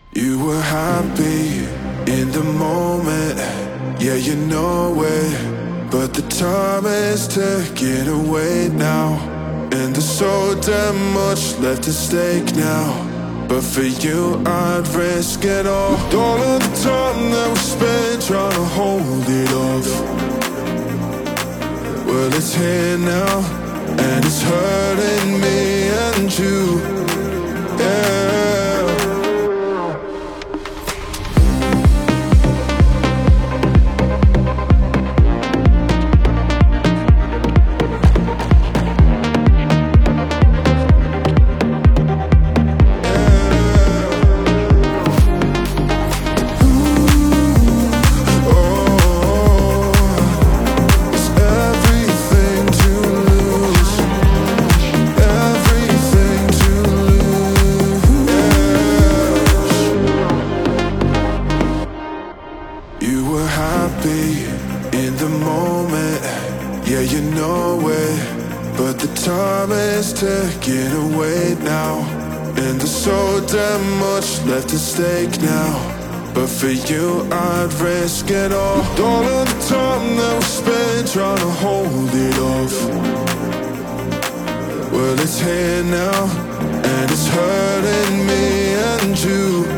You were happy in the moment, yeah, you know it. But the time is ticking away now, and there's so damn much left at stake now. But for you, I'd risk it all. All of the time that we spent trying to hold it off, well, it's here now, and it's hurting me and you, yeah. In the moment, yeah, you know it. But the time is ticking away now, and there's so damn much left at stake now. But for you, I'd risk it all. All of the time that we spent trying to hold it off, well, it's here now, and it's hurting me and you.